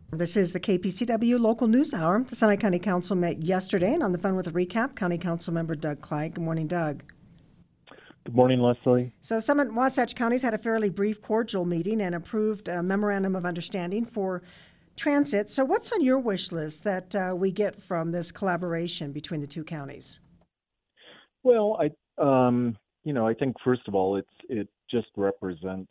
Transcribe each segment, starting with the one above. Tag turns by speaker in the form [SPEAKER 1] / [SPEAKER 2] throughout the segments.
[SPEAKER 1] This is the KPCW Local News Hour. The Sunlight County Council met yesterday, and on the phone with a recap, County Council Member Doug Clyde. Good morning, Doug.
[SPEAKER 2] Good morning, Leslie.
[SPEAKER 1] So Summit and Wasatch Counties had a fairly brief, cordial meeting and approved a memorandum of understanding for transit. So what's on your wish list that we get from this collaboration between the two counties?
[SPEAKER 2] Well, I think first of all, it just represents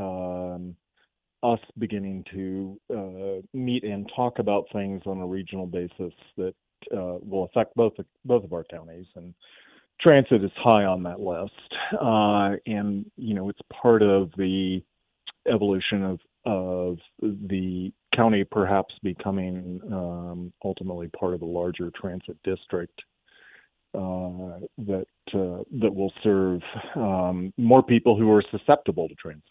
[SPEAKER 2] us beginning to meet and talk about things on a regional basis that will affect both of our counties, and transit is high on that list. And it's part of the evolution of the county perhaps becoming ultimately part of a larger transit district that will serve more people who are susceptible to transit.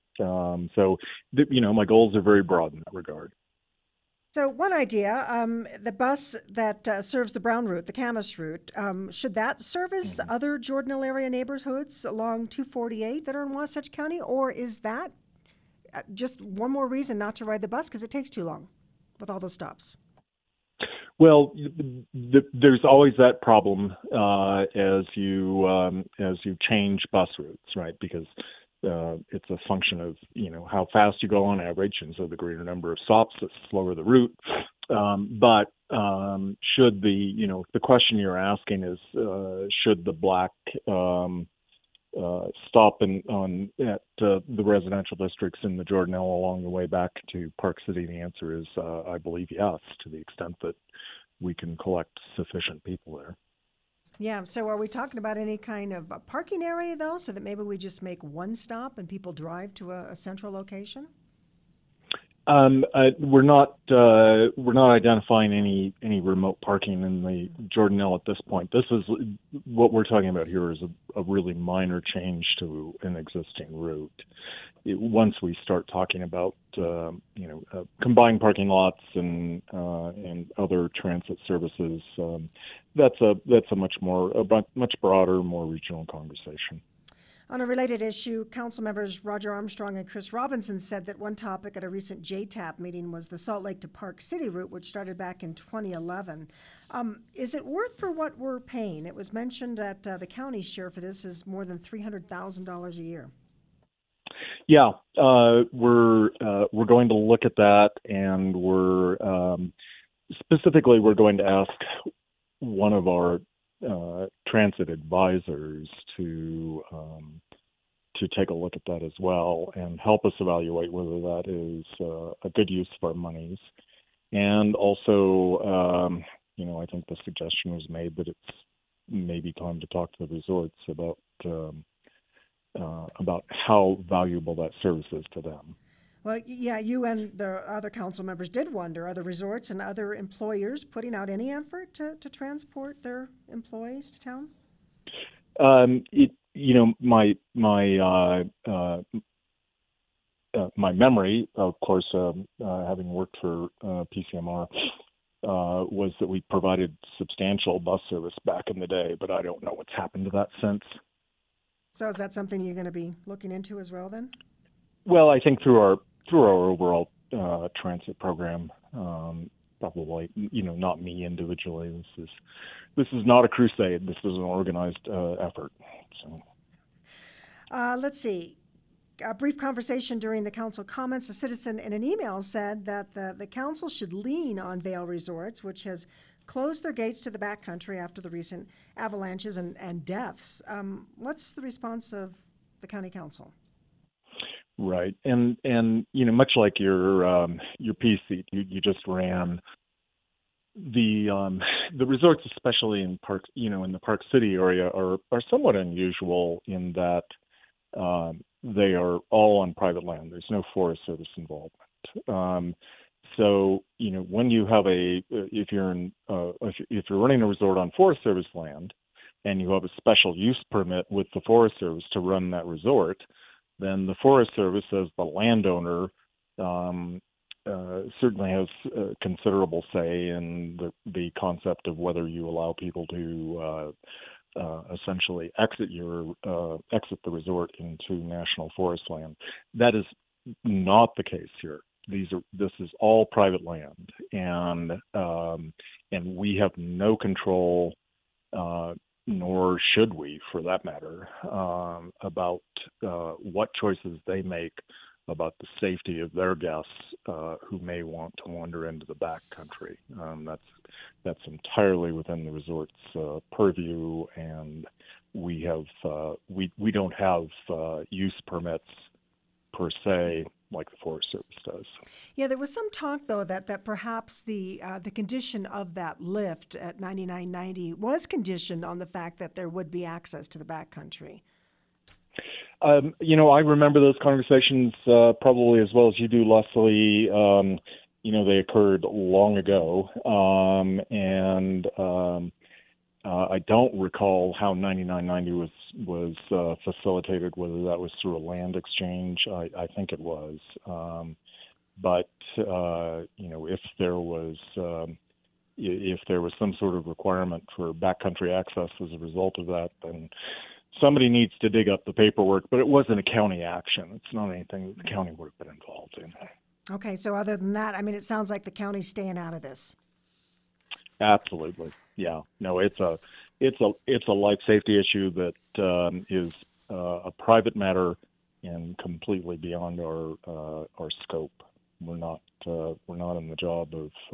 [SPEAKER 2] My goals are very broad in that regard.
[SPEAKER 1] So one idea, the bus that serves the Brown route, the Camas route, should that service other Jordanville area neighborhoods along 248 that are in Wasatch County, or is that just one more reason not to ride the bus because it takes too long with all those stops?
[SPEAKER 2] Well, there's always that problem as you change bus routes, right? Because it's a function of how fast you go on average, and so the greater number of stops, the slower the route. But should the question you're asking is should the black stop at the residential districts in the Jordanelle along the way back to Park City? The answer is I believe yes, to the extent that we can collect sufficient people there.
[SPEAKER 1] Yeah, so are we talking about any kind of a parking area, though, so that maybe we just make one stop and people drive to a central location?
[SPEAKER 2] We're not identifying any remote parking in the Jordanelle at this point. This is what we're talking about here is a really minor change to an existing route. Once we start talking about combined parking lots and other transit services, that's a much broader, more regional conversation.
[SPEAKER 1] On a related issue, council members Roger Armstrong and Chris Robinson said that one topic at a recent JTAP meeting was the Salt Lake to Park City route, which started back in 2011. Is it worth for what we're paying? It was mentioned that the county's share for this is more than $300,000 a year.
[SPEAKER 2] Yeah, we're going to look at that, and we're going to ask one of our transit advisors to take a look at that as well and help us evaluate whether that is a good use of our monies. And also, I think the suggestion was made that it's maybe time to talk to the resorts about how valuable that service is to them.
[SPEAKER 1] Well, yeah, you and the other council members did wonder, are the resorts and other employers putting out any effort to transport their employees to town?
[SPEAKER 2] My memory, of course, having worked for PCMR, was that we provided substantial bus service back in the day, but I don't know what's happened to that since.
[SPEAKER 1] So is that something you're going to be looking into as well then?
[SPEAKER 2] Well, I think through our overall transit program, probably, not me individually. This is not a crusade. This is an organized effort. So,
[SPEAKER 1] let's see. A brief conversation during the council comments. A citizen in an email said that the council should lean on Vail Resorts, which has closed their gates to the backcountry after the recent avalanches and deaths. What's the response of the county council?
[SPEAKER 2] Right, and much like your piece that you just ran, the resorts, especially in Park, in the Park City area, are somewhat unusual in that they are all on private land. There's no Forest Service involvement. So when you have if you're running a resort on Forest Service land, and you have a special use permit with the Forest Service to run that resort, then the Forest Service, as the landowner, certainly has considerable say in the concept of whether you allow people to essentially exit the resort into national forest land. That is not the case here. this is all private land, and we have no control, nor should we, for that matter, about what choices they make about the safety of their guests who may want to wander into the backcountry. That's entirely within the resort's purview, and we don't have use permits per se like the Forest Service does.
[SPEAKER 1] Yeah, there was some talk, though, that perhaps the condition of that lift at 9990 was conditioned on the fact that there would be access to the backcountry.
[SPEAKER 2] I remember those conversations probably as well as you do, Leslie. They occurred long ago, and I don't recall how 9990 was facilitated, whether that was through a land exchange. I think it was. But if there was some sort of requirement for backcountry access as a result of that, then somebody needs to dig up the paperwork. But it wasn't a county action. It's not anything that the county would have been involved in.
[SPEAKER 1] Okay, so other than that, I mean, it sounds like the county's staying out of this.
[SPEAKER 2] Absolutely, yeah. No, it's a life safety issue that is a private matter and completely beyond our scope. We're not in the job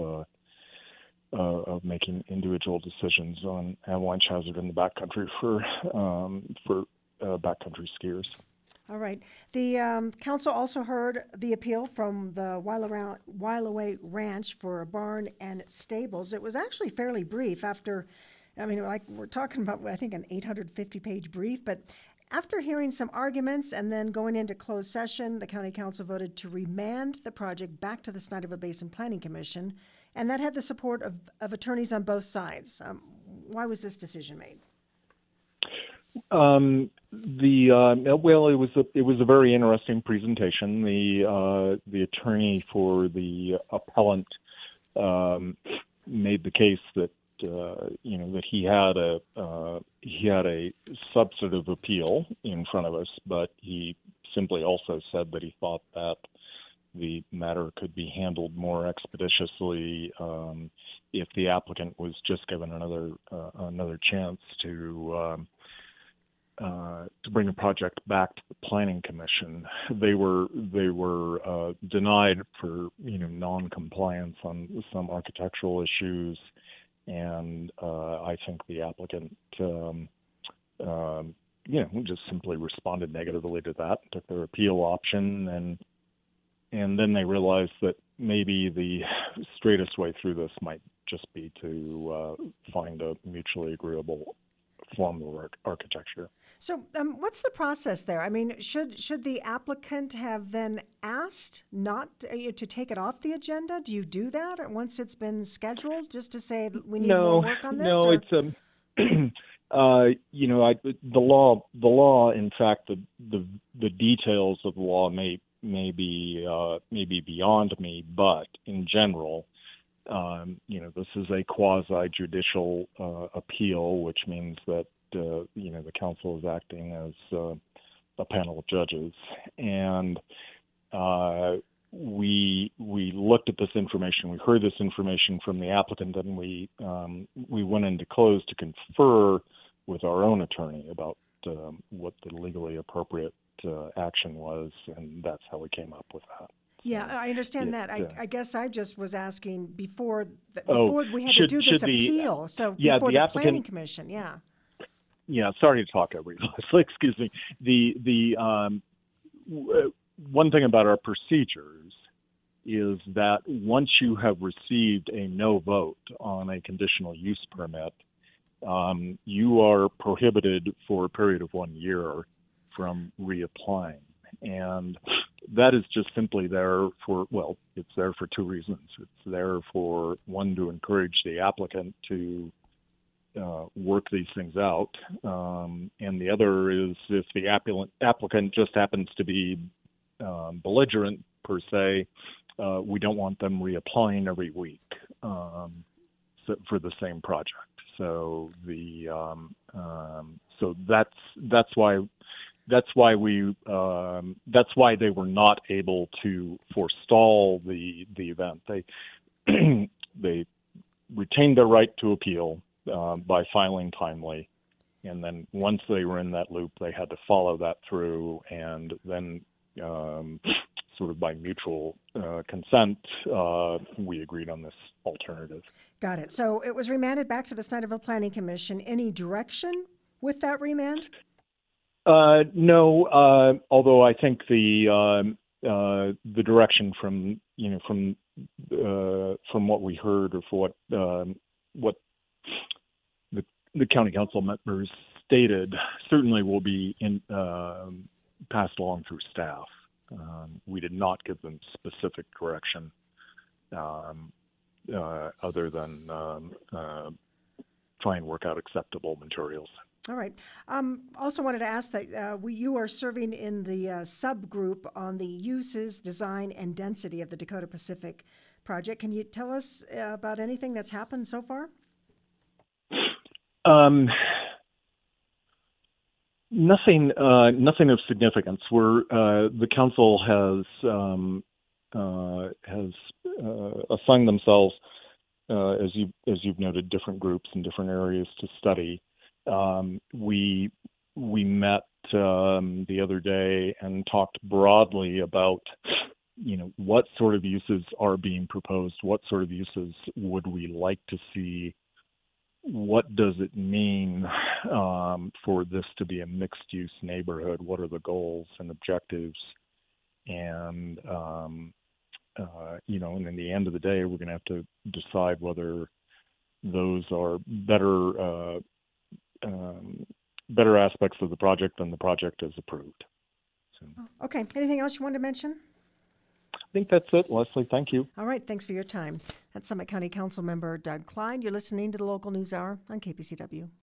[SPEAKER 2] of making individual decisions on avalanche hazard in the backcountry for backcountry skiers.
[SPEAKER 1] All right. The council also heard the appeal from the While-A-Way Ranch for a barn and stables. It was actually fairly brief we're talking about, I think, an 850-page brief, but after hearing some arguments and then going into closed session, the county council voted to remand the project back to the Snyderville Basin Planning Commission, and that had the support of attorneys on both sides. Why was this decision made?
[SPEAKER 2] It was a very interesting presentation. The attorney for the appellant made the case that that he had a substantive appeal in front of us, but he simply also said that he thought that the matter could be handled more expeditiously if the applicant was just given another chance to bring a project back to the Planning Commission. They were denied for non-compliance on some architectural issues, and I think the applicant just simply responded negatively to that, took their appeal option, and then they realized that maybe the straightest way through this might just be to find a mutually agreeable form of architecture.
[SPEAKER 1] So what's the process there? I mean, should the applicant have then asked not to take it off the agenda? Do you do that once it's been scheduled, just to say we need more work on this?
[SPEAKER 2] No, it's the law. In fact, the details of the law may be beyond me, but in general, this is a quasi-judicial appeal, which means that the council is acting as a panel of judges, and we looked at this information. We heard this information from the applicant, and we went into close to confer with our own attorney about what the legally appropriate action was, and that's how we came up with that.
[SPEAKER 1] Yeah, I understand that. I guess I just was asking before we had
[SPEAKER 2] to
[SPEAKER 1] do this appeal. So before the Planning Commission, yeah.
[SPEAKER 2] Yeah, sorry to talk over you, Leslie. Excuse me. The one thing about our procedures is that once you have received a no vote on a conditional use permit, you are prohibited for a period of 1 year from reapplying. And that is just simply there it's there for two reasons. It's there for, one, to encourage the applicant to work these things out. And the other is if the applicant just happens to be belligerent, per se, we don't want them reapplying every week for the same project. So so that's why that's why they were not able to forestall the event. They they retained their right to appeal by filing timely, and then once they were in that loop, they had to follow that through, and then sort of by mutual consent, we agreed on this alternative.
[SPEAKER 1] Got it. So it was remanded back to the Snyderville Planning Commission. Any direction with that remand?
[SPEAKER 2] No, although I think the direction from what we heard, or for what the county council members stated, certainly will be passed along through staff. We did not give them specific direction other than try and work out acceptable materials.
[SPEAKER 1] All right. Also wanted to ask that you are serving in the subgroup on the uses, design, and density of the Dakota Pacific project. Can you tell us about anything that's happened so far?
[SPEAKER 2] Nothing of significance. The council has assigned themselves, as you've noted, different groups in different areas to study. We met the other day and talked broadly about what sort of uses are being proposed, what sort of uses would we like to see, what does it mean for this to be a mixed-use neighborhood, what are the goals and objectives, and and in the end of the day, we're going to have to decide whether those are better aspects of the project than the project as approved. So,
[SPEAKER 1] okay. Anything else you wanted to mention?
[SPEAKER 2] I think that's it, Leslie. Thank you.
[SPEAKER 1] All right. Thanks for your time. That's Summit County Council Member Doug Klein. You're listening to the Local News Hour on KPCW.